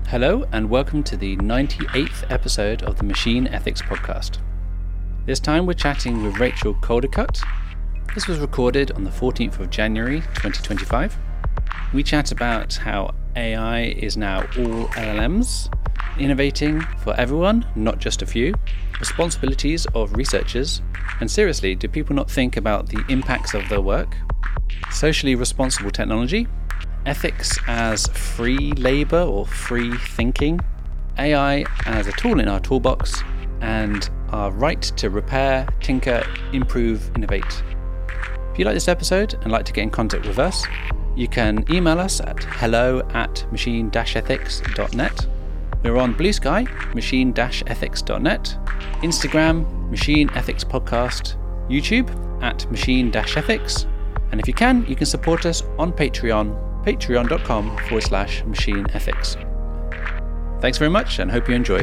Hello and welcome to the 98th episode of the Machine Ethics Podcast. This time we're chatting with Rachel Caldicott. This was recorded on the 14th of January 2025. We chat about how AI is now all LLMs, innovating for everyone, not just a few, responsibilities of researchers, and seriously, do people not think about the impacts of their work, socially responsible technology, ethics as free labor or free thinking, AI as a tool in our toolbox, and our right to repair, tinker, improve, innovate. If you like this episode and like to get in contact with us, you can email us at hello@machine-ethics.net. We're on Blue Sky, machine-ethics.net, Instagram, Machine Ethics Podcast, YouTube at machine-ethics, and if you can support us on Patreon, patreon.com/machine ethics. Thanks very much and hope you enjoy.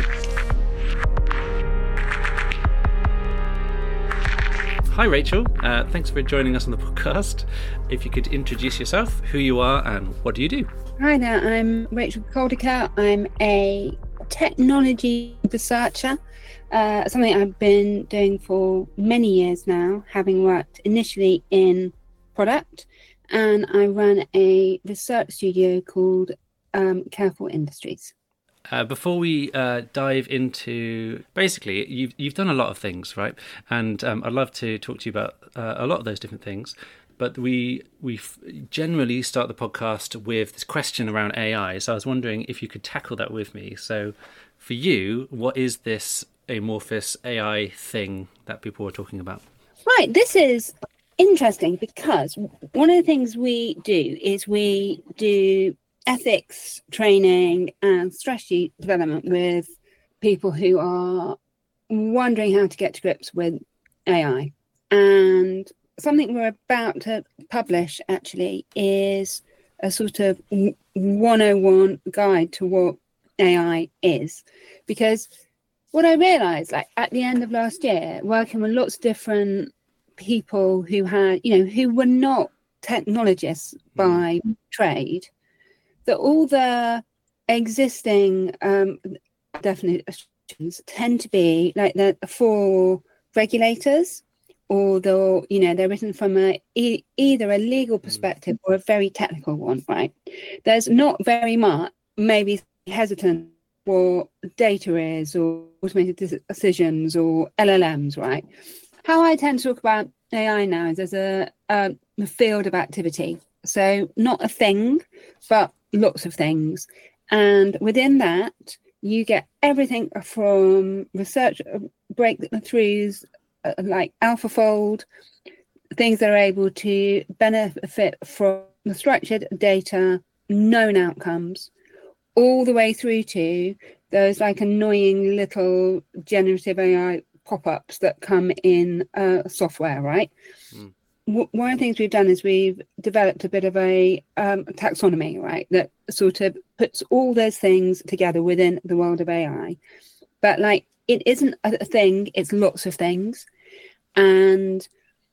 Hi Rachel, thanks for joining us on the podcast. If you could introduce yourself, who you are and what do you do? Hi there, I'm Rachel Caldicott. I'm a technology researcher, something I've been doing for many years now, having worked initially in product, and I run a research studio called Careful Industries. Before we dive into, basically, you've done a lot of things, right? And I'd love to talk to you about a lot of those different things. But we generally start the podcast with this question around AI. So I was wondering if you could tackle that with me. So for you, what is this amorphous AI thing that people are talking about? Right, this is interesting because one of the things we do is we do ethics training and strategy development with people who are wondering how to get to grips with AI. And something we're about to publish actually is a sort of 101 guide to what AI is. Because what I realized, like at the end of last year, working with lots of different people who had, who were not technologists by trade, that all the existing definitions tend to be like they're for regulators, or they're written from either a legal perspective or a very technical one, right? There's not very much, maybe hesitant what data is, or automated decisions, or LLMs, right? How I tend to talk about AI now is as a field of activity. So not a thing, but lots of things. And within that, you get everything from research breakthroughs like AlphaFold, things that are able to benefit from the structured data, known outcomes, all the way through to those like annoying little generative AI pop-ups that come in software, right? One of the things we've done is we've developed a bit of a taxonomy, right, that sort of puts all those things together within the world of AI. But like, it isn't a thing, it's lots of things. And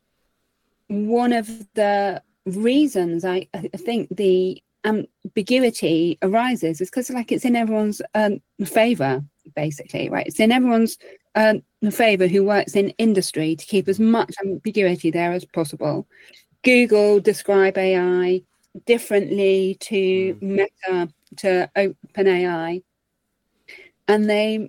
one of the reasons I think the ambiguity arises is because like it's in everyone's favor, basically, right? It's in everyone's favor who works in industry to keep as much ambiguity there as possible. Google describe AI differently to Meta, to OpenAI, and they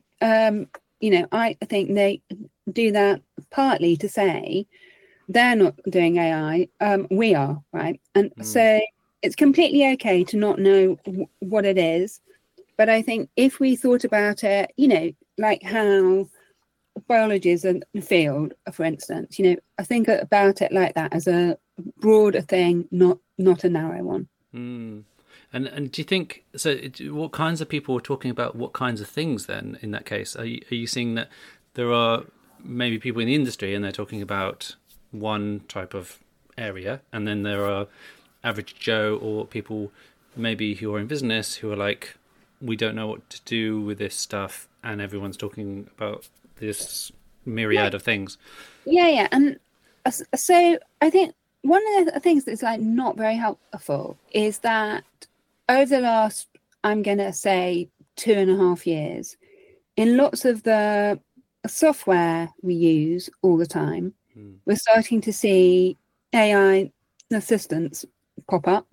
I think they do that partly to say they're not doing AI, we are, right? And so it's completely okay to not know what it is. But I think if we thought about it, like how biology is a field, for instance, I think about it like that, as a broader thing, not a narrow one. And do you think, so what kinds of people are talking about what kinds of things then in that case? Are you seeing that there are maybe people in the industry and they're talking about one type of area, and then there are average Joe or people maybe who are in business who are like, we don't know what to do with this stuff, and everyone's talking about this myriad of things? Yeah. And so I think one of the things that's like not very helpful is that over the last, I'm going to say 2.5 years, in lots of the software we use all the time, we're starting to see AI assistants pop up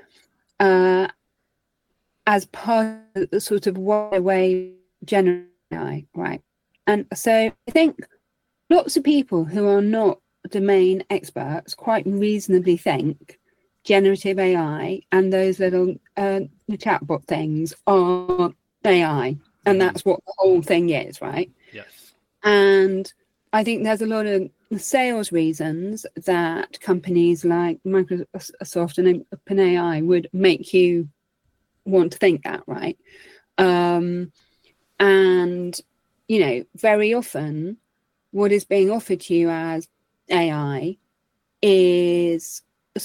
as part of the sort of way generative AI, right? And so I think lots of people who are not domain experts quite reasonably think generative AI and those little chatbot things are AI, and that's what the whole thing is, right? Yes. And I think there's a lot of sales reasons that companies like Microsoft and OpenAI would make you want to think that, right? And, you know, very often what is being offered to you as AI is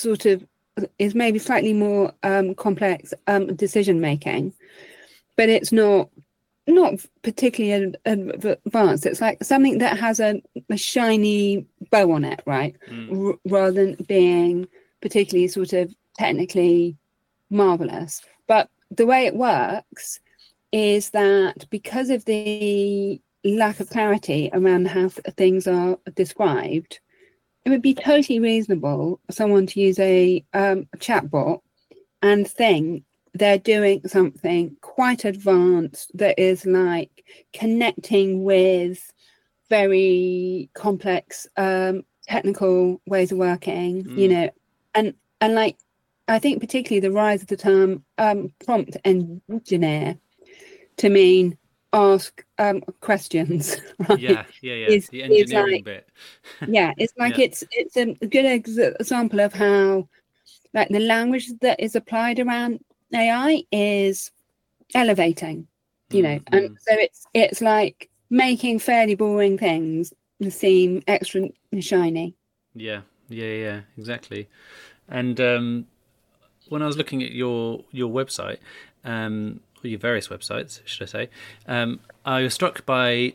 maybe slightly more complex decision making, but it's not particularly advanced. It's like something that has a shiny bow on it, right? Rather than being particularly sort of technically marvelous. But the way it works is that because of the lack of clarity around how things are described, it would be totally reasonable for someone to use a chatbot and think they're doing something quite advanced that is like connecting with very complex technical ways of working, you know, and like I think particularly the rise of the term prompt engineer to mean ask questions, right? Yeah. The engineering like, bit. It's like it's a good example of how like the language that is applied around AI is elevating, you know, and so it's like making fairly boring things seem extra shiny. Yeah, exactly. And when I was looking at your website, or your various websites, should I say, I was struck by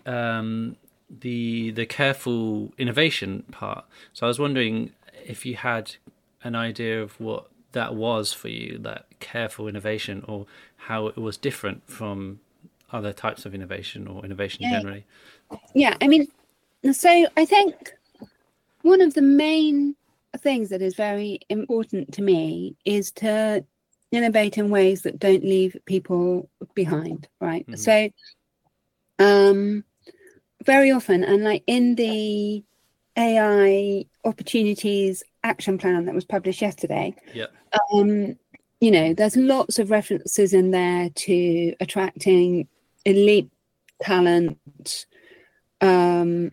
the careful innovation part. So I was wondering if you had an idea of what that was for you, that careful innovation, or how it was different from other types of innovation or innovation generally. Yeah, I mean, so I think one of the main things that is very important to me is to innovate in ways that don't leave people behind, right? So very often, and like in the AI opportunities action plan that was published yesterday, you know, there's lots of references in there to attracting elite talent, cutting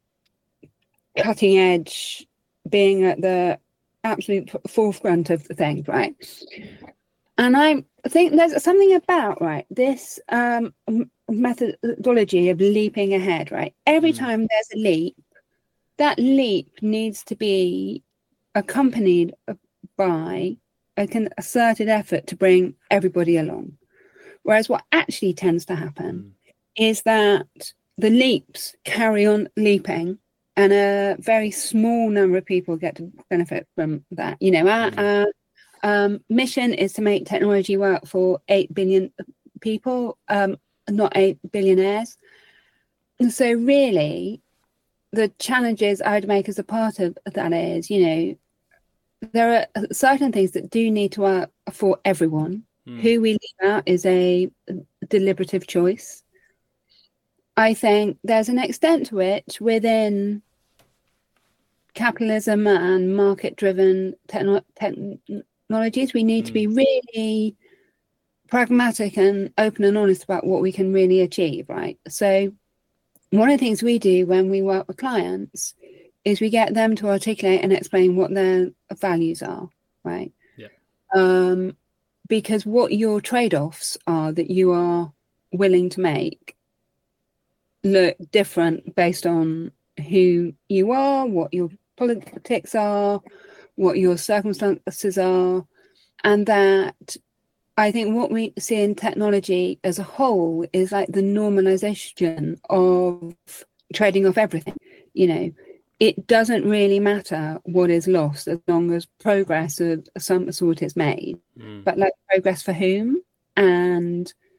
edge, being at the absolute forefront of the thing, right? And I think there's something about, right, this methodology of leaping ahead, right? Every time there's a leap, that leap needs to be accompanied by a concerted effort to bring everybody along. Whereas what actually tends to happen is that the leaps carry on leaping, and a very small number of people get to benefit from that. You know, our mission is to make technology work for 8 billion people, not 8 billionaires. And so really, the challenges I would make as a part of that is, you know, there are certain things that do need to work for everyone. Who we leave out is a deliberative choice. I think there's an extent to which within capitalism and market-driven technologies, we need to be really pragmatic and open and honest about what we can really achieve, right? So one of the things we do when we work with clients is we get them to articulate and explain what their values are, right? Because what your trade-offs are that you are willing to make look different based on who you are, what your politics are, what your circumstances are. And that I think what we see in technology as a whole is like the normalization of trading off everything. You know, it doesn't really matter what is lost as long as progress of some sort is made, but like progress for whom? And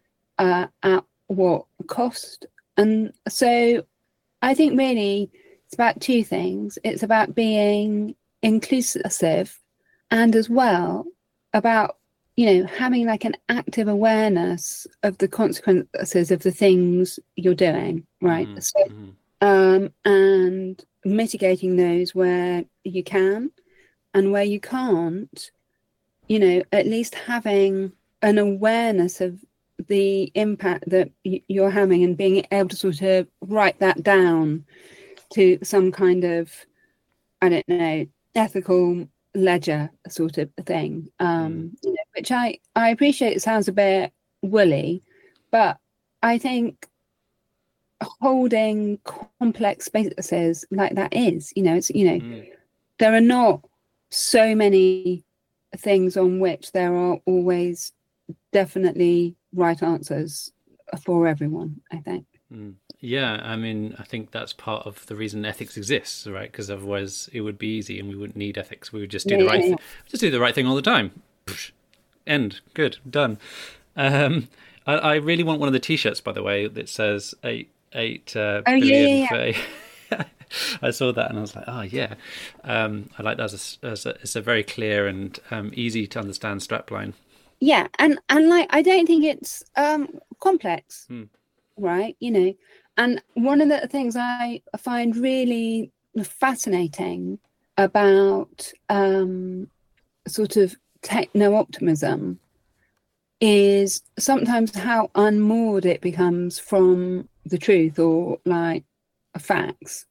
at what cost. And so I think really it's about two things. It's about being inclusive, and as well about, having like an active awareness of the consequences of the things you're doing, right? And mitigating those where you can, and where you can't, at least having an awareness of the impact that you're having, and being able to sort of write that down to some kind of, I don't know, ethical ledger sort of thing, which I appreciate. It sounds a bit woolly, but I think holding complex spaces like that is, there are not so many things on which there are always definitely right answers for everyone, I think. Yeah, I mean, I think that's part of the reason ethics exists, right? Because otherwise it would be easy and we wouldn't need ethics. We would just do the right thing. Just do the right thing all the time. End. Good. Done. I really want one of the T-shirts, by the way, that says 8 billion for... I saw that and I was like, oh yeah. I like that it's a very clear and easy to understand strapline. Yeah, and like, I don't think it's complex, right? And one of the things I find really fascinating about sort of techno-optimism is sometimes how unmoored it becomes from the truth, or like facts,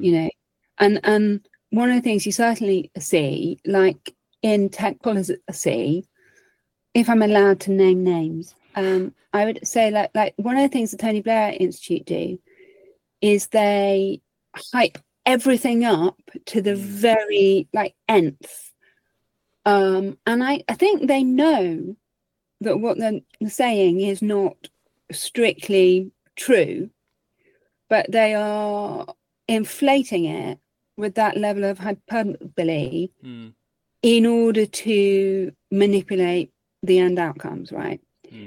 and one of the things you certainly see, like in tech policy, if I'm allowed to name names, I would say like one of the things the Tony Blair Institute do is they hype everything up to the very like nth, and I think they know that what they're saying is not strictly true, but they are inflating it with that level of hyperbole in order to manipulate the end outcomes, right?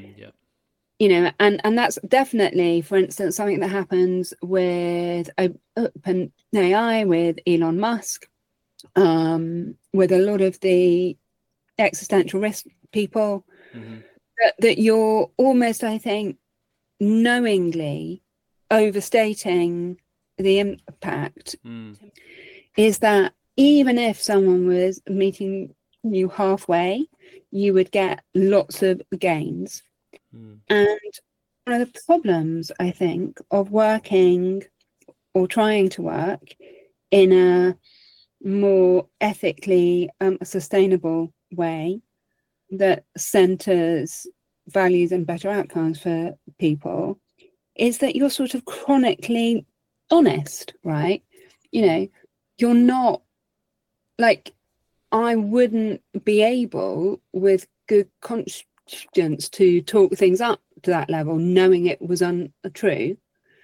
And that's definitely, for instance, something that happens with OpenAI, with Elon Musk, with a lot of the existential risk people, that you're almost, I think, knowingly overstating the impact. Is that even if someone was meeting you halfway, you would get lots of gains. And one of the problems, I think, of working or trying to work in a more ethically sustainable way that centers values and better outcomes for people is that you're sort of chronically honest, right? You're not like, I wouldn't be able with good conscience to talk things up to that level, knowing it was untrue.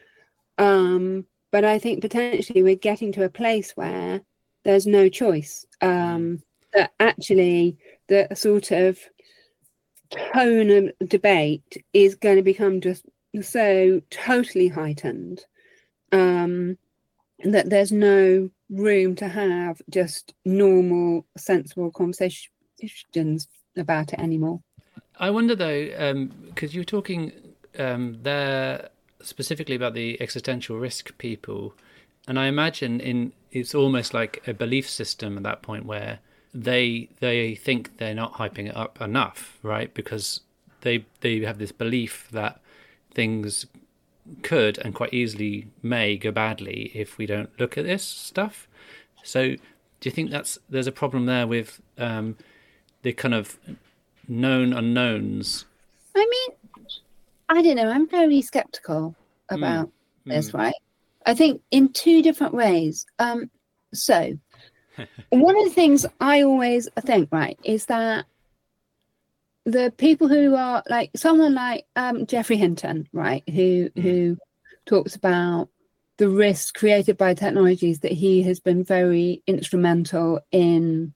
But I think potentially we're getting to a place where there's no choice. That actually the sort of tone of debate is going to become just so totally heightened, that there's no room to have just normal, sensible conversations about it anymore. I wonder though, because you were talking there specifically about the existential risk people, and I imagine it's almost like a belief system at that point where they think they're not hyping it up enough, right? Because they have this belief that things could and quite easily may go badly if we don't look at this stuff. So do you think there's a problem there with the kind of known unknowns? I mean, I don't know. I'm very skeptical about this, right? I think in two different ways. So one of the things I always think, right, is that the people who are like someone like Geoffrey Hinton, right, who talks about the risks created by technologies that he has been very instrumental in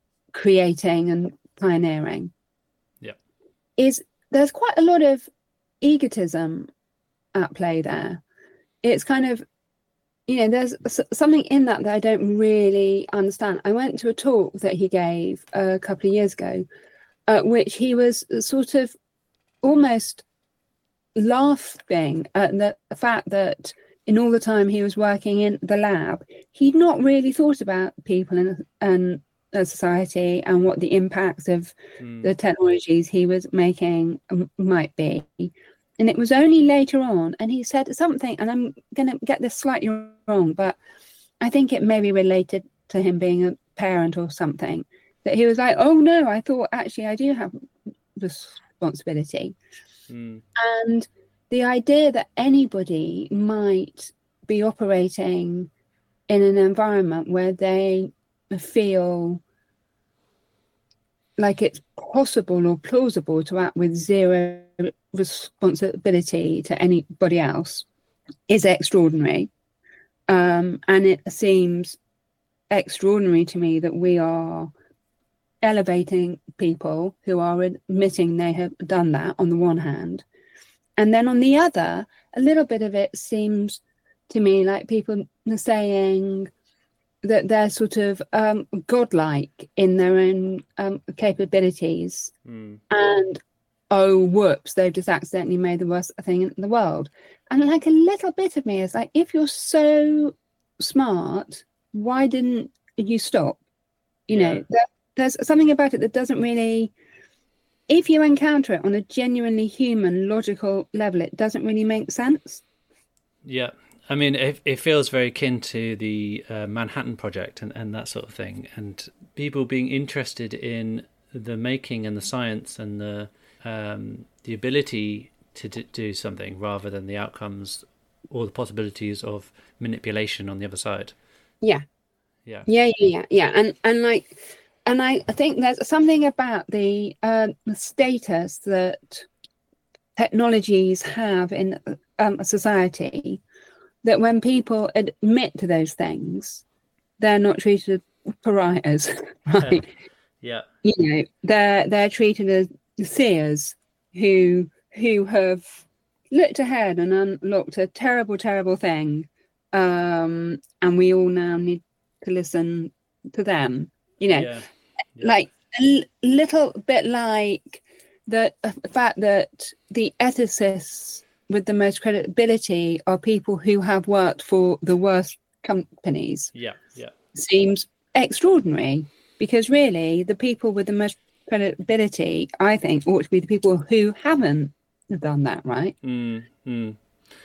creating and pioneering. Yeah, there's quite a lot of egotism at play there. It's kind of, there's something in that I don't really understand. I went to a talk that he gave a couple of years ago, which he was sort of almost laughing at the fact that in all the time he was working in the lab, he'd not really thought about people and society and what the impacts of the technologies he was making might be. And it was only later on, and he said something, and I'm going to get this slightly wrong, but I think it may be related to him being a parent or something, that he was like, oh no, I thought actually I do have responsibility. And the idea that anybody might be operating in an environment where they feel like it's possible or plausible to act with zero responsibility to anybody else is extraordinary. And it seems extraordinary to me that we are elevating people who are admitting they have done that on the one hand. And then on the other, a little bit of it seems to me like people are saying that they're sort of godlike in their own capabilities. And, oh, whoops, they've just accidentally made the worst thing in the world. And like a little bit of me is like, if you're so smart, why didn't you stop? There's something about it that doesn't really, if you encounter it on a genuinely human, logical level, it doesn't really make sense. Yeah. I mean, it feels very akin to the Manhattan Project and that sort of thing. And people being interested in the making and the science and the ability to do something rather than the outcomes or the possibilities of manipulation on the other side. Yeah. And I think there's something about the status that technologies have in society, that when people admit to those things, they're not treated as pariahs, right? Yeah. They're treated as seers who have looked ahead and unlocked a terrible, terrible thing, and we all now need to listen to them. Like a little bit like the fact that the ethicists with the most credibility are people who have worked for the worst companies. Seems extraordinary, because really the people with the most credibility, I think, ought to be the people who haven't done that, right? 100%.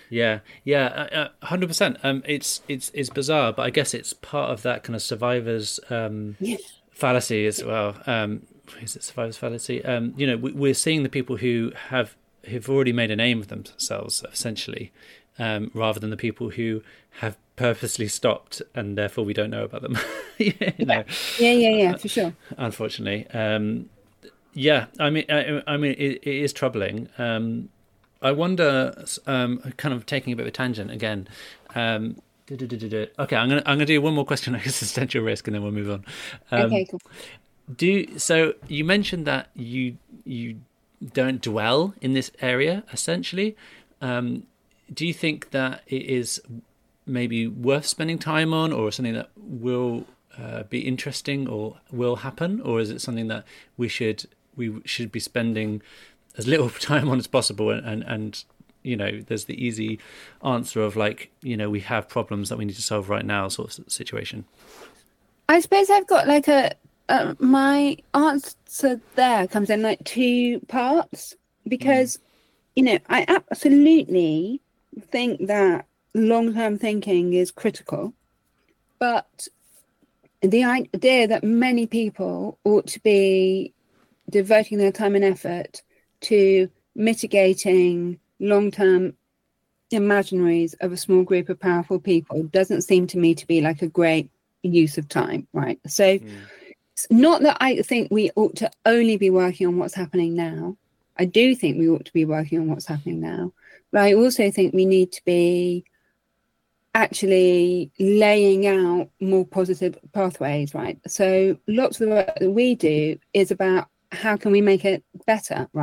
It's bizarre, but I guess it's part of that kind of survivor's fallacy as well. Is it survivor's fallacy? We're seeing the people who have already made a name of themselves, essentially, rather than the people who have purposely stopped and therefore we don't know about them. For sure. Unfortunately, I mean, it is troubling. I wonder, kind of taking a bit of a tangent again. Okay, I'm gonna do one more question on existential risk, and then we'll move on. Okay, cool. So you mentioned that you don't dwell in this area, essentially. Do you think that it is maybe worth spending time on, or something that will be interesting or will happen, or is it something that we should be spending as little time on as possible, and there's the easy answer of like, we have problems that we need to solve right now sort of situation? I suppose I've got like my answer there comes in like two parts, because I absolutely think that long-term thinking is critical, but the idea that many people ought to be devoting their time and effort to mitigating long-term imaginaries of a small group of powerful people doesn't seem to me to be like a great use of time, right? So it's not that I think we ought to only be working on what's happening now. I do think we ought to be working on what's happening now, but I also think we need to be actually laying out more positive pathways, right? So lots of the work that we do is about how can we make it better, right?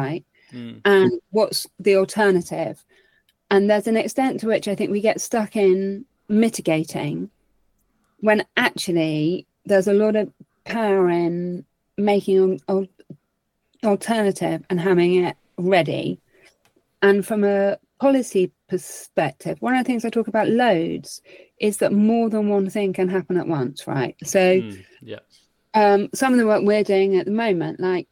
and what's the alternative. And there's an extent to which I think we get stuck in mitigating when actually there's a lot of power in making an alternative and having it ready. And from a policy perspective, one of the things I talk about loads is that more than one thing can happen at once, right? So some of the work we're doing at the moment, like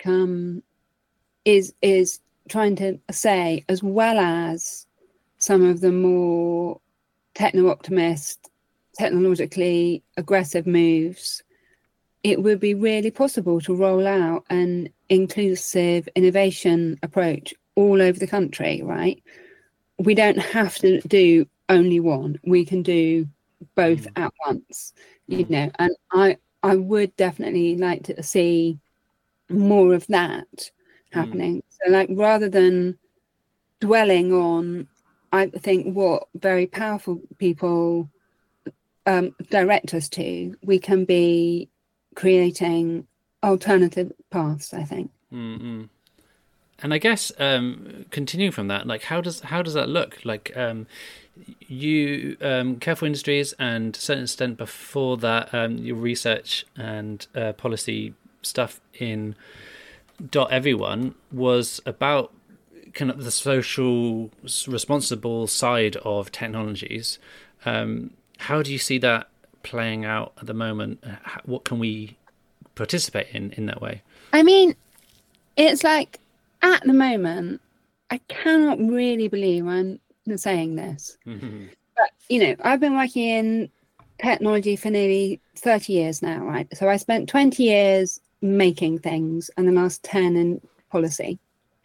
is trying to say, as well as some of the more techno-optimist, technologically aggressive moves, it would be really possible to roll out an inclusive innovation approach all over the country, right? We don't have to do only one. We can do both at once, you know, and I would definitely like to see more of that happening. So like, rather than dwelling on, I think, what very powerful people direct us to, we can be creating alternative paths, I think. And I guess continuing from that, like how does that look? Like you, Careful Industries, and to a certain extent before that, your research and policy stuff in Everyone was about kind of the social responsible side of technologies. How do you see that playing out at the moment? What can we participate in that way? I mean, it's like, at the moment, I cannot really believe I'm saying this. But, you know, I've been working in technology for nearly 30 years now, right? So I spent 20 years making things and the last 10 in policy.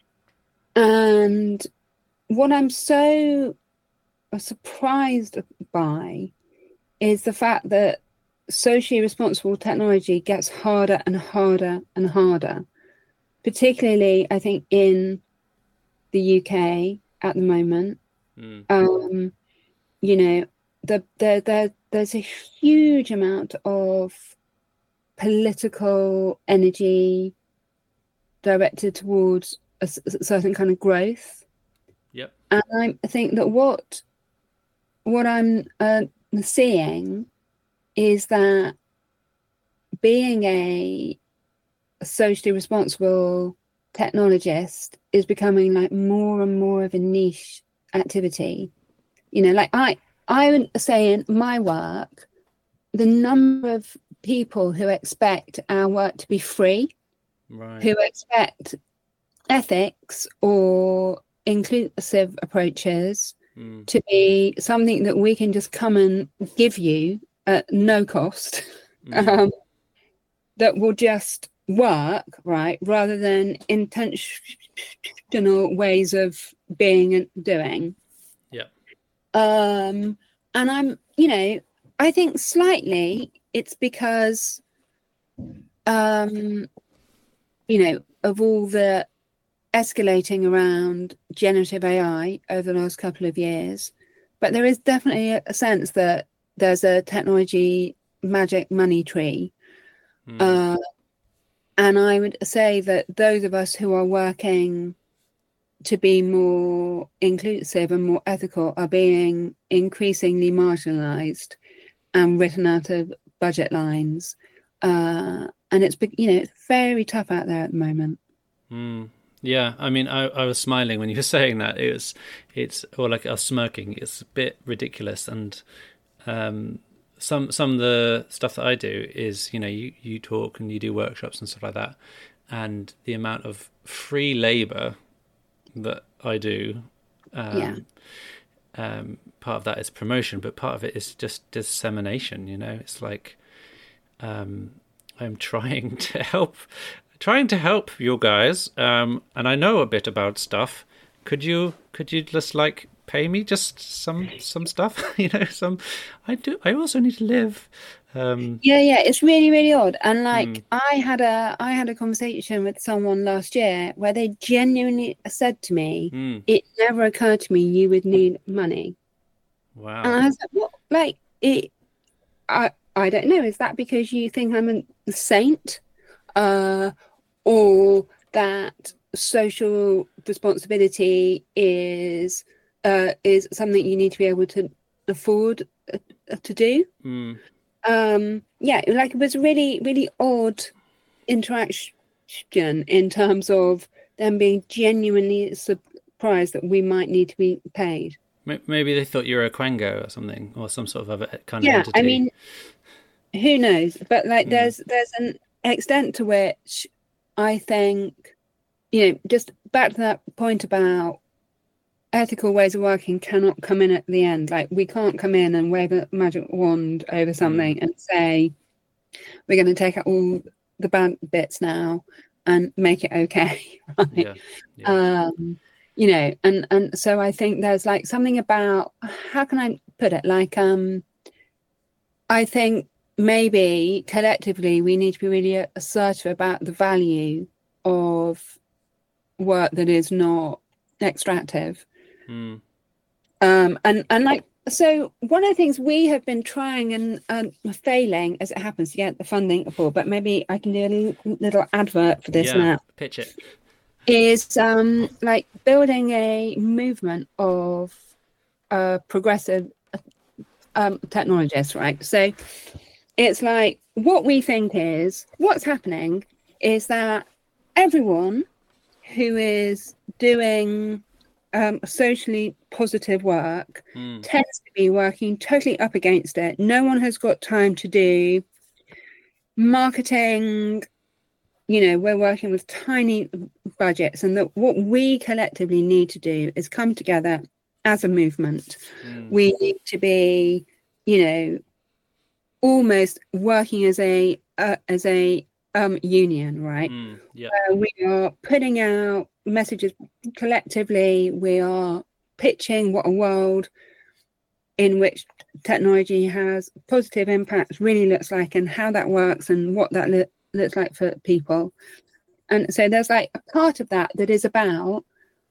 And what I'm so surprised by is the fact that socially responsible technology gets harder and harder and harder. Particularly, I think, in the UK at the moment. You know, there's a huge amount of political energy directed towards a certain kind of growth. Yep. And I think that what I'm seeing is that being a socially responsible technologist is becoming like more and more of a niche activity. You know, like I would say in my work, the number of people who expect our work to be free, right, who expect ethics or inclusive approaches to be something that we can just come and give you at no cost, that will just work, right, rather than intentional ways of being and doing. And I'm, you know, I think slightly it's because you know, of all the escalating around generative AI over the last couple of years, but there is definitely a sense that there's a technology magic money tree. And I would say that those of us who are working to be more inclusive and more ethical are being increasingly marginalized and written out of budget lines. And it's, you know, it's very tough out there at the moment. Yeah, I mean, I was smiling when you were saying that. It's or like I was smirking. It's a bit ridiculous. And some of the stuff that I do is, you know, you talk and you do workshops and stuff like that, and the amount of free labor that I do, part of that is promotion, but part of it is just dissemination. You know, it's like I'm trying to help you guys, and I know a bit about stuff. Could you just like pay me just some stuff? You know, I also need to live. It's really, really odd. And like I had a conversation with someone last year where they genuinely said to me, it never occurred to me you would need money. Wow. And I was like, what? Like, I don't know. Is that because you think I'm a saint? Or that social responsibility is something you need to be able to afford to do. Like it was really, really odd interaction in terms of them being genuinely surprised that we might need to be paid. Maybe they thought you were a Quango or something, or some sort of other kind of entity. I mean, who knows? But like, there's an extent to which I think, just back to that point about ethical ways of working cannot come in at the end. Like, we can't come in and wave a magic wand over something and say, we're going to take out all the bad bits now and make it okay. Right? And so I think there's like something about, how can I put it? Like, I think maybe collectively we need to be really assertive about the value of work that is not extractive. And like, so one of the things we have been trying and failing, as it happens, to get the funding for, but maybe I can do a little advert for this now. Pitch it. Is like building a movement of progressive technologists, right? So it's like, what we think is, what's happening is that everyone who is doing socially positive work tends to be working totally up against it. No one has got time to do marketing. We're working with tiny budgets, and that what we collectively need to do is come together as a movement. We need to be, almost working as a union, right? We are putting out messages collectively. We are pitching what a world in which technology has positive impacts really looks like, and how that works, and what that looks like for people. And so there's like a part of that is about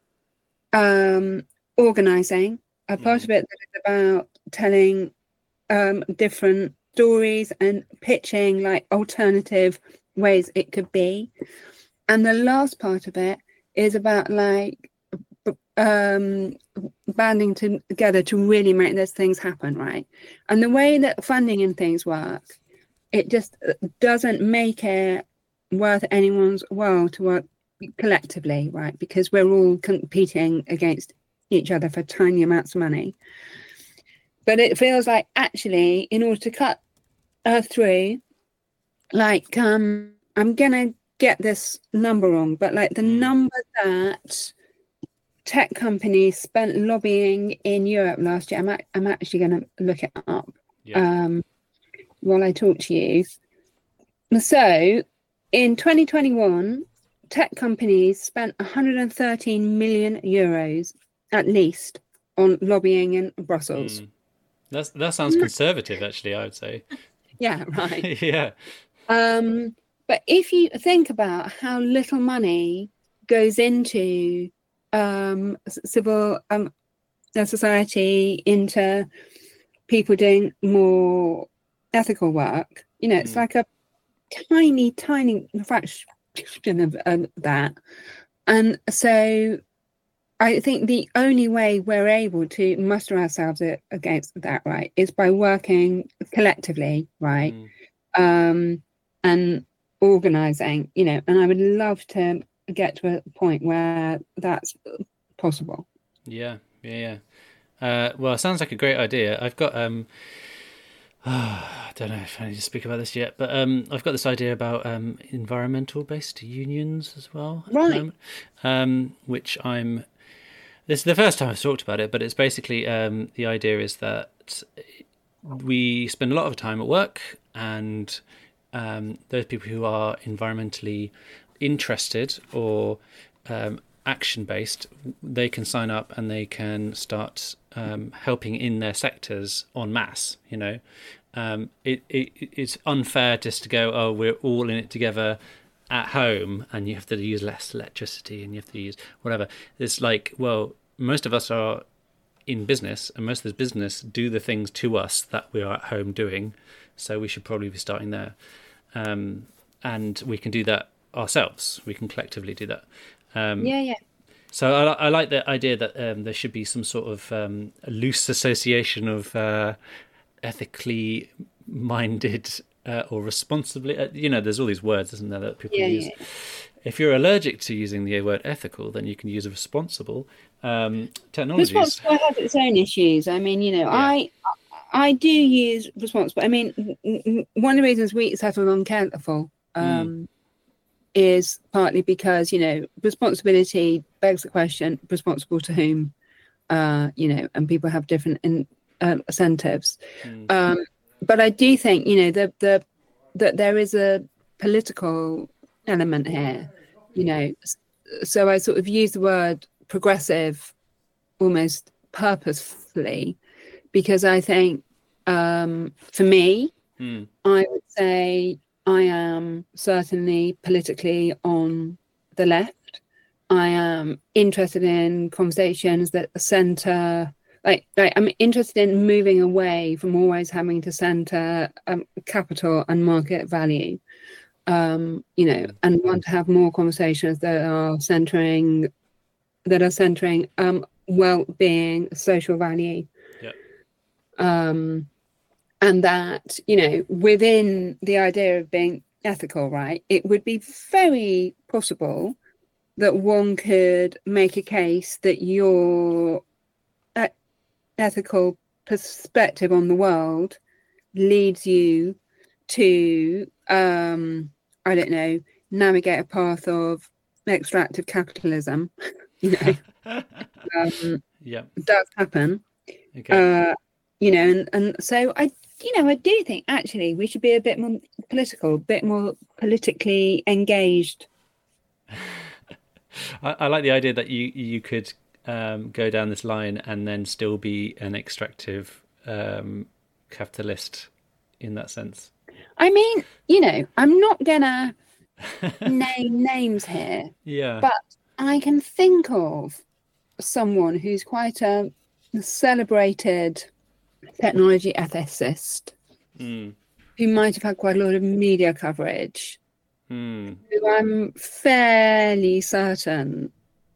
organizing, a part of it that is about telling different stories and pitching like alternative ways it could be. And the last part of it is about like banding together to really make those things happen, right? And the way that funding and things work, it just doesn't make it worth anyone's while to work collectively, right? Because we're all competing against each other for tiny amounts of money. But it feels like, actually, in order to cut through, like, I'm gonna get this number wrong, but like the number that tech companies spent lobbying in Europe last year, I'm actually going to look it up while I talk to you. So in 2021, tech companies spent 113 million euros at least on lobbying in Brussels. That sounds conservative, actually, I would say. Yeah, right. Yeah. But if you think about how little money goes into civil society, into people doing more ethical work, it's like a tiny fraction of that. And so I think the only way we're able to muster ourselves against that, right, is by working collectively, right, and organizing, and I would love to get to a point where that's possible. Yeah. Well, it sounds like a great idea. I've got I don't know if I need to speak about this yet, but I've got this idea about environmental-based unions as well, right? Which this is the first time I've talked about it, but it's basically the idea is that we spend a lot of time at work, and those people who are environmentally interested or action-based, they can sign up and they can start helping in their sectors en masse. It's unfair just to go, oh, we're all in it together at home, and you have to use less electricity and you have to use whatever. It's like, well, most of us are in business, and most of this business do the things to us that we are at home doing, so we should probably be starting there. And we can do that ourselves. We can collectively do that. Yeah. So I like the idea that there should be some sort of loose association of ethically minded or responsibly. There's all these words, isn't there, that people use. Yeah. If you're allergic to using the word ethical, then you can use responsible technologies. Responsible has its own issues. I mean, I do use responsible. I mean, one of the reasons we settled on careful is partly because, responsibility begs the question, responsible to whom, and people have different incentives. But I do think, that there is a political element here, so I sort of use the word progressive almost purposefully, because I think for me, I would say I am certainly politically on the left. I am interested in conversations that center, like I'm interested in moving away from always having to center capital and market value, and want to have more conversations that are centering well-being, social value. And that, within the idea of being ethical, right, it would be very possible that one could make a case that your ethical perspective on the world leads you to, navigate a path of extractive capitalism. Does happen. Okay. And so I do think actually we should be a bit more political, a bit more politically engaged. I like the idea that you could go down this line and then still be an extractive capitalist in that sense. I mean, I'm not gonna name names here, but I can think of someone who's quite a celebrated technology ethicist who might have had quite a lot of media coverage, who I'm fairly certain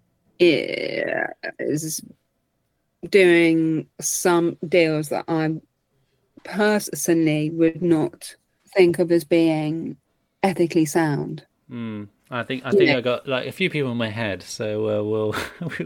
is doing some deals that I personally would not think of as being ethically sound. I think I got like a few people in my head, so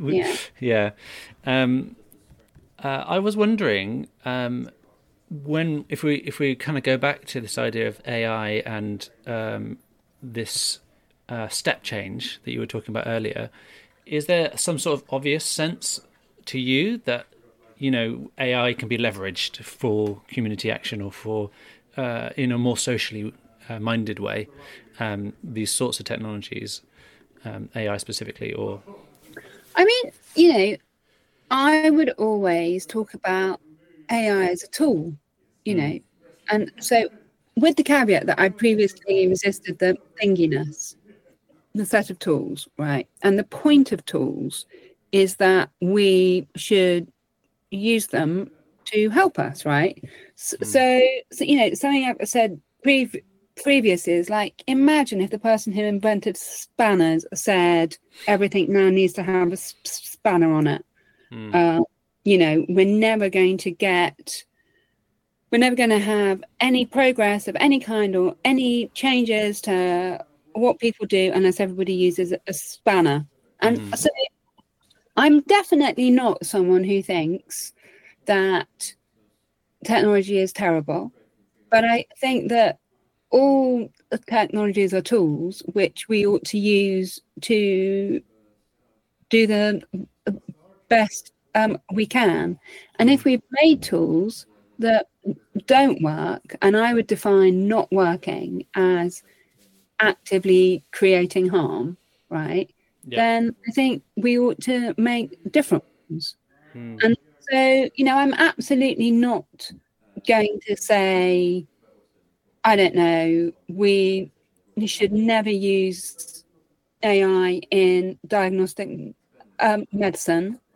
I was wondering if we kind of go back to this idea of AI and this step change that you were talking about earlier, is there some sort of obvious sense to you that AI can be leveraged for community action or for in a more socially minded way, these sorts of technologies, AI specifically? Or I mean, I would always talk about AI as a tool, and so with the caveat that I previously resisted the thinginess, the set of tools, right? And the point of tools is that we should use them to help us, right? So something I've said previous is like, imagine if the person who invented spanners said everything now needs to have a spanner on it. We're never going to have any progress of any kind or any changes to what people do unless everybody uses a spanner. And so I'm definitely not someone who thinks that technology is terrible, but I think that all technologies are tools which we ought to use to do the best we can. And if we've made tools that don't work, and I would define not working as actively creating harm, right? Then I think we ought to make different ones. And so, I'm absolutely not going to say, I don't know, we should never use AI in diagnostic medicine.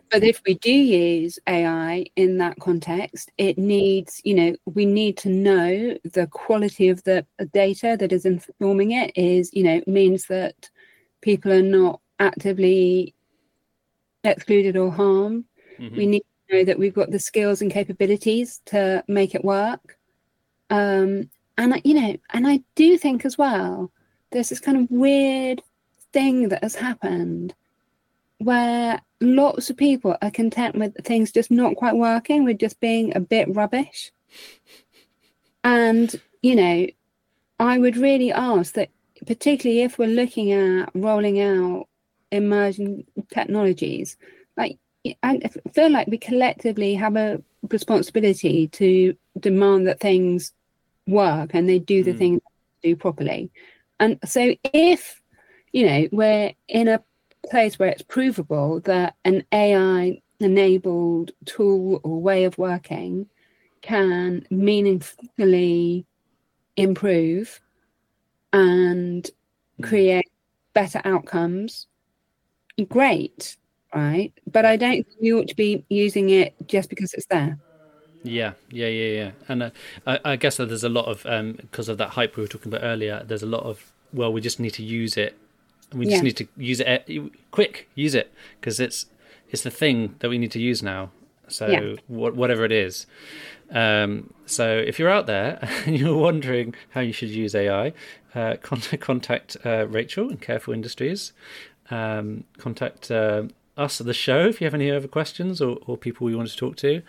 But if we do use AI in that context, it needs, we need to know the quality of the data that is informing it means that people are not actively excluded or harmed. Mm-hmm. We need to know that we've got the skills and capabilities to make it work. And I do think as well, there's this kind of weird thing that has happened where lots of people are content with things just not quite working, with just being a bit rubbish. And, I would really ask that, particularly if we're looking at rolling out emerging technologies, I feel like we collectively have a responsibility to demand that things work and they do the things they do properly. And so if, we're in a place where it's provable that an AI enabled tool or way of working can meaningfully improve and create better outcomes, great, right? But I don't think you ought to be using it just because it's there. Yeah. And I guess that there's a lot of, because of that hype we were talking about earlier, there's a lot of, well, we just need to use it. We just need to use it use it, because it's the thing that we need to use now. So whatever it is. So if you're out there and you're wondering how you should use AI, contact Rachel in Careful Industries. Contact us at the show if you have any other questions or people we want to talk to.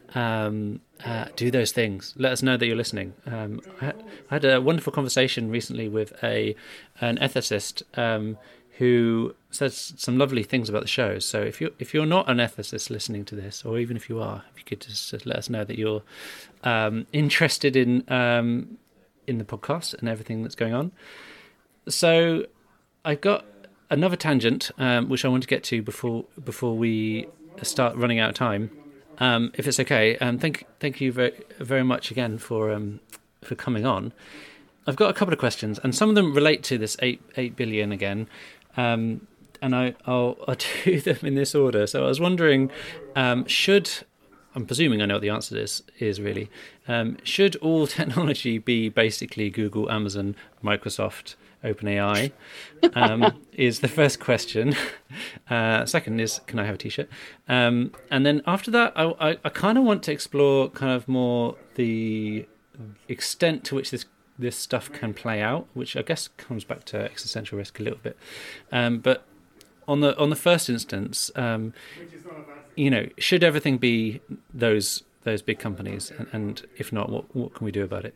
Do those things. Let us know that you're listening. I had a wonderful conversation recently with an ethicist who says some lovely things about the show. So if you're not an ethicist listening to this, or even if you are, if you could just let us know that you're interested in the podcast and everything that's going on. So I've got another tangent which I want to get to before we start running out of time. If it's okay, thank you very, very much again for coming on. I've got a couple of questions, and some of them relate to this 8 billion again, and I'll do them in this order. So I was wondering, I'm presuming I know what the answer to this is really, should all technology be basically Google, Amazon, Microsoft, OpenAI? Is the first question. Second is, can I have a t-shirt? And then after that, I kind of want to explore kind of more the extent to which this stuff can play out, which I guess comes back to existential risk a little bit. But on the first instance, should everything be those big companies? And if not, what can we do about it?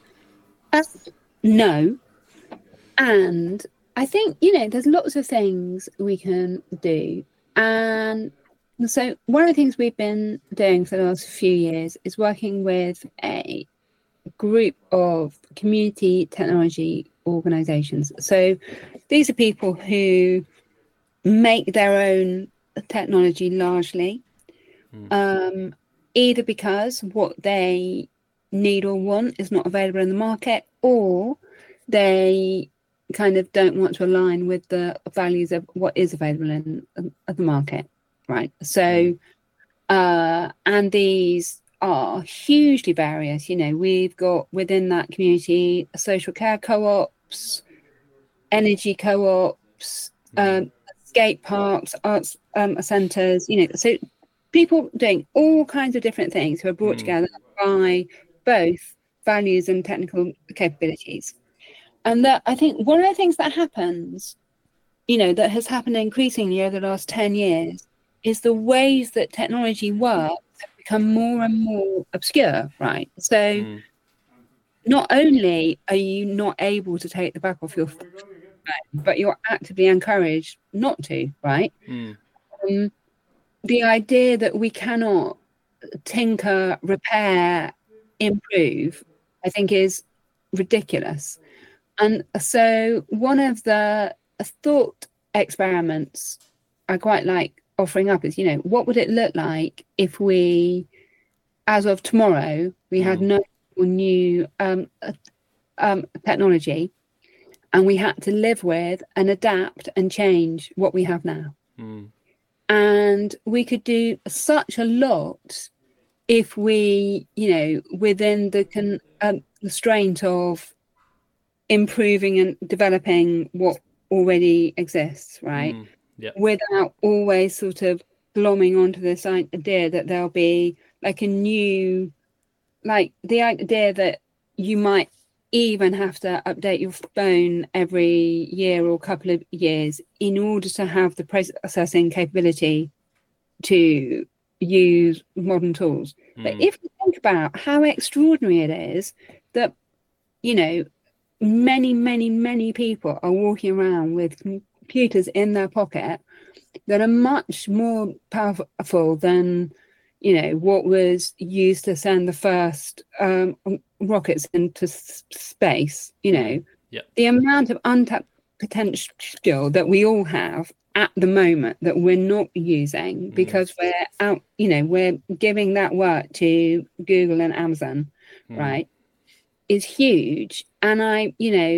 No. And I think, there's lots of things we can do. And so one of the things we've been doing for the last few years is working with a group of community technology organizations. So these are people who make their own technology largely, either because what they need or want is not available in the market, or they kind of don't want to align with the values of what is available in the market, right? So, and these are hugely various. We've got within that community social care co-ops, energy co-ops, skate parks, arts centres. So people doing all kinds of different things who are brought together by both values and technical capabilities. And that, I think, one of the things that happens, that has happened increasingly over the last 10 years is the ways that technology works have become more and more obscure, right? So not only are you not able to take the back off your phone, but you're actively encouraged not to, right? The idea that we cannot tinker, repair, improve, I think is ridiculous. And so one of the thought experiments I quite like offering up is, what would it look like if we, as of tomorrow, we had no new technology and we had to live with and adapt and change what we have now? And we could do such a lot if we, within the constraint of improving and developing what already exists, right? Yeah. Without always sort of glomming onto this idea that there'll be like a new, like the idea that you might even have to update your phone every year or couple of years in order to have the processing capability to use modern tools. But if you think about how extraordinary it is that, many, many, many people are walking around with computers in their pocket that are much more powerful than, what was used to send the first rockets into space. The amount of untapped potential that we all have at the moment that we're not using because we're out, we're giving that work to Google and Amazon, right, is huge. And I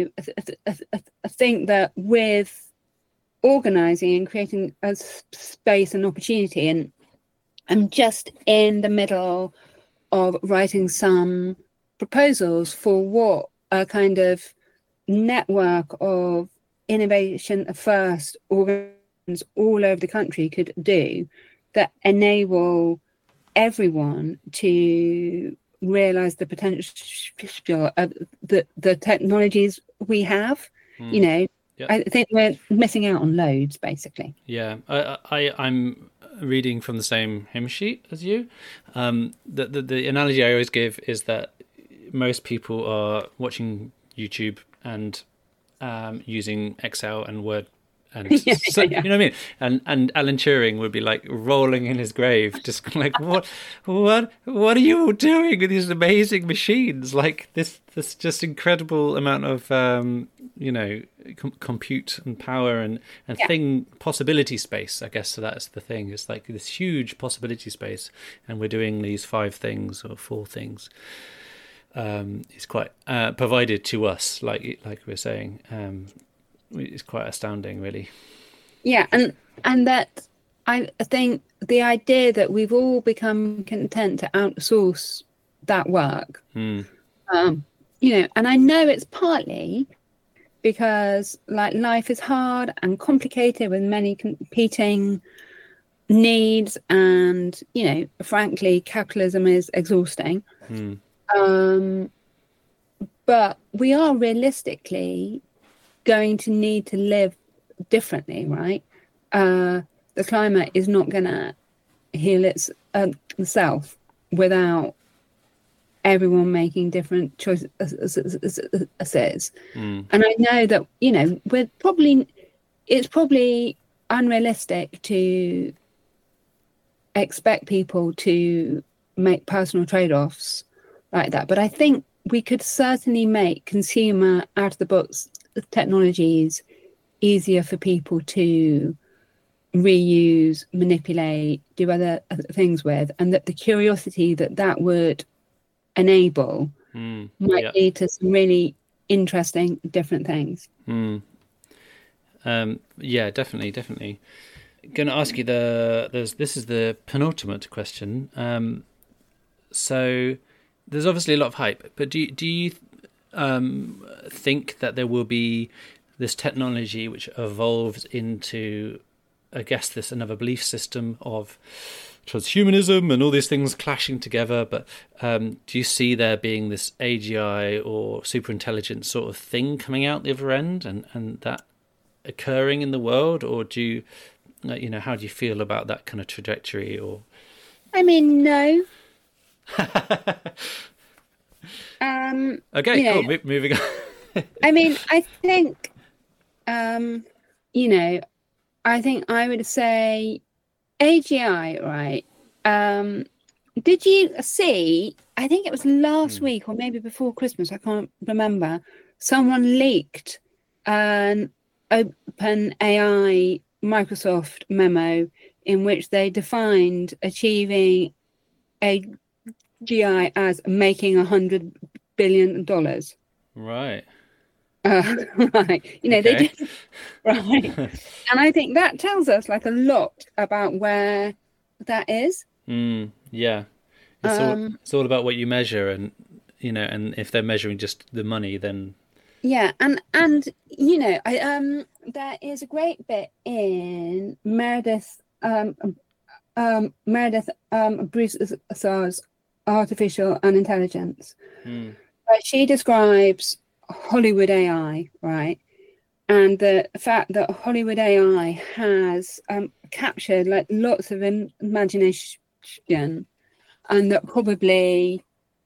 think that with organizing and creating a space and opportunity, and I'm just in the middle of writing some proposals for what a kind of network of innovation first organizations all over the country could do that enable everyone to realize the potential of the technologies we have. I think we're missing out on loads, basically. I'm reading from the same hymn sheet as you. The analogy I always give is that most people are watching YouTube and using Excel and Word, and you know what I mean. And Alan Turing would be like rolling in his grave, just like what are you all doing with these amazing machines? Like this just incredible amount of compute and power and thing possibility space. I guess so. That's the thing. It's like this huge possibility space, and we're doing these 5 things or 4 things. It's quite provided to us, like we're saying. It's quite astounding, really. Yeah, and that I think the idea that we've all become content to outsource that work, and I know it's partly because like life is hard and complicated with many competing needs, and frankly, capitalism is exhausting. But we are realistically going to need to live differently, right? The climate is not going to heal itself without everyone making different choices. And I know that it's probably unrealistic to expect people to make personal trade-offs like that, but I think we could certainly make consumer out of the box technologies easier for people to reuse, manipulate, do other things with, and that the curiosity that would enable might lead to some really interesting different things. Definitely. Going to ask you this is the penultimate question. So there's obviously a lot of hype, but do you think that there will be this technology which evolves into, I guess, another belief system of transhumanism and all these things clashing together? But do you see there being this AGI or superintelligence sort of thing coming out the other end, and that occurring in the world? Or do you, how do you feel about that kind of trajectory? Or I mean, no. Okay, cool. Moving on. I mean, I think, I think I would say AGI, right? Did you see, I think it was last week or maybe before Christmas, I can't remember, someone leaked an OpenAI Microsoft memo in which they defined achieving AGI as making $100 billion. Right. Right. They Okay. do. Right. And I think that tells us like a lot about where that is. Yeah. It's all about what you measure, and and if they're measuring just the money, then Yeah, and I there is a great bit in Meredith Bruce's Artificial Unintelligence. Right, she describes Hollywood AI, right? And the fact that Hollywood AI has captured like lots of imagination, and that probably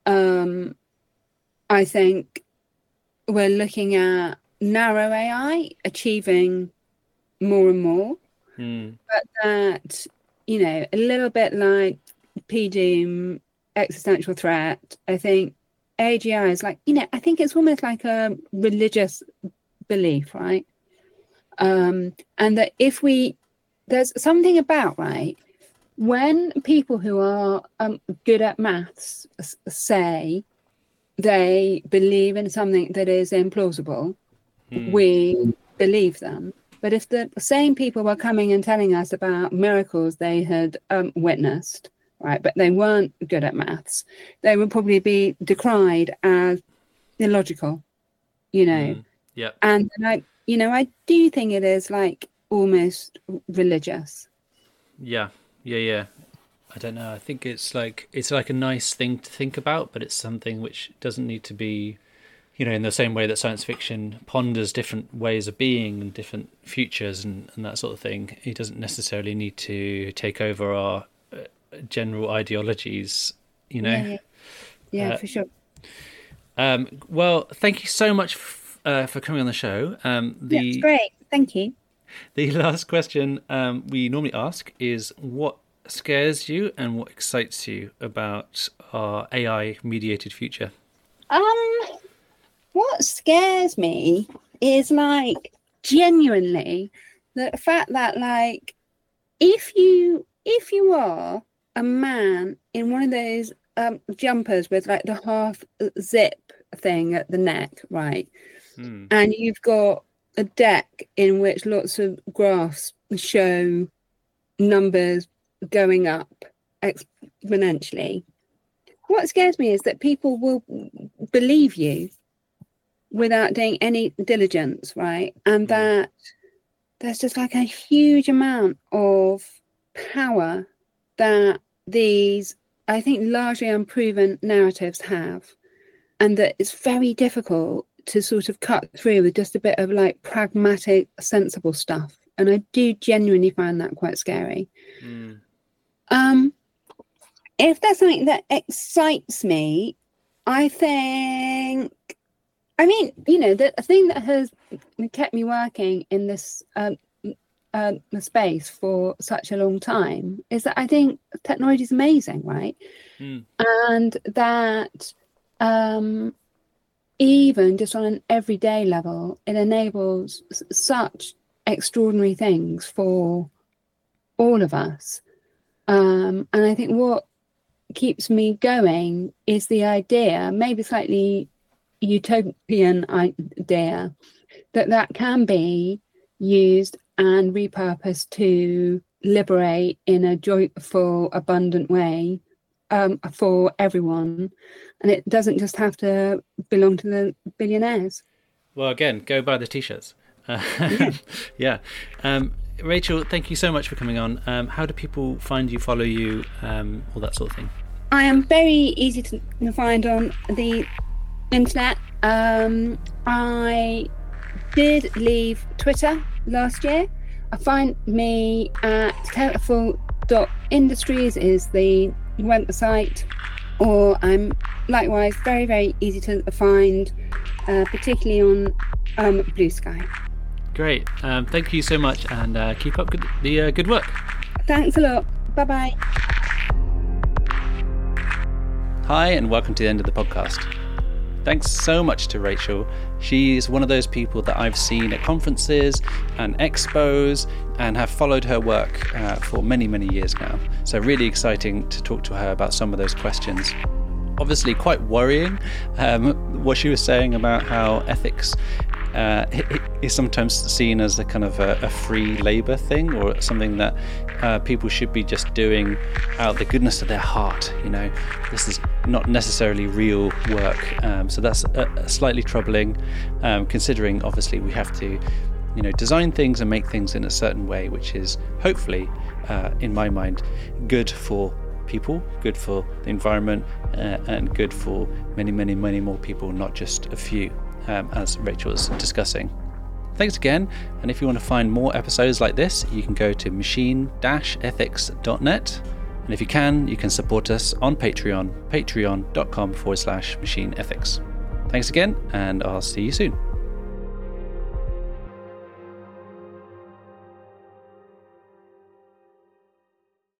I think we're looking at narrow AI achieving more and more, but that a little bit like PDoom, Existential Threat, I think AGI is like, I think it's almost like a religious belief, right? And that there's something about, right, when people who are good at maths say they believe in something that is implausible, we believe them. But if the same people were coming and telling us about miracles they had witnessed, right, but they weren't good at maths, they would probably be decried as illogical, Yeah. And I do think it is like almost religious. Yeah. I don't know. I think it's like a nice thing to think about, but it's something which doesn't need to be, in the same way that science fiction ponders different ways of being and different futures and that sort of thing. It doesn't necessarily need to take over our general ideologies, Yeah, for sure. Well, thank you so much for coming on the show. That's great. Thank you. The last question we normally ask is, what scares you and what excites you about our AI mediated future? What scares me is like genuinely the fact that like if you are a man in one of those jumpers with like the half zip thing at the neck, right? And you've got a deck in which lots of graphs show numbers going up exponentially. What scares me is that people will believe you without doing any diligence, right? And that there's just like a huge amount of power that these, I think, largely unproven narratives have, and that it's very difficult to sort of cut through with just a bit of like pragmatic, sensible stuff. And I do genuinely find that quite scary. If there's something that excites me, I think, the thing that has kept me working in this space for such a long time is that I think technology is amazing, right? And that even just on an everyday level, it enables such extraordinary things for all of us. And I think what keeps me going is the idea, maybe slightly utopian idea, that can be used and repurposed to liberate in a joyful, abundant way for everyone. And it doesn't just have to belong to the billionaires. Well, again, go buy the t-shirts. Yeah. Rachel, thank you so much for coming on. How do people find you, follow you, all that sort of thing? I am very easy to find on the internet. I did leave Twitter last year. I find me at Careful.Industries is the website, or I'm likewise very, very easy to find, particularly on Blue Sky. Great. Thank you so much, and keep up the good work. Thanks a lot. Bye-bye. Hi, and welcome to the end of the podcast. Thanks so much to Rachel. She's one of those people that I've seen at conferences and expos and have followed her work for many, many years now. So really exciting to talk to her about some of those questions. Obviously quite worrying what she was saying about how ethics is sometimes seen as a kind of a free labor thing, or something that people should be just doing out of the goodness of their heart. This is not necessarily real work. So that's slightly troubling, considering obviously we have to design things and make things in a certain way, which is hopefully, in my mind, good for people, good for the environment, and good for many, many, many more people, not just a few, as Rachel was discussing. Thanks again, and if you want to find more episodes like this, you can go to machine-ethics.net, and if you can support us on Patreon, patreon.com/machineethics. Thanks again, and I'll see you soon.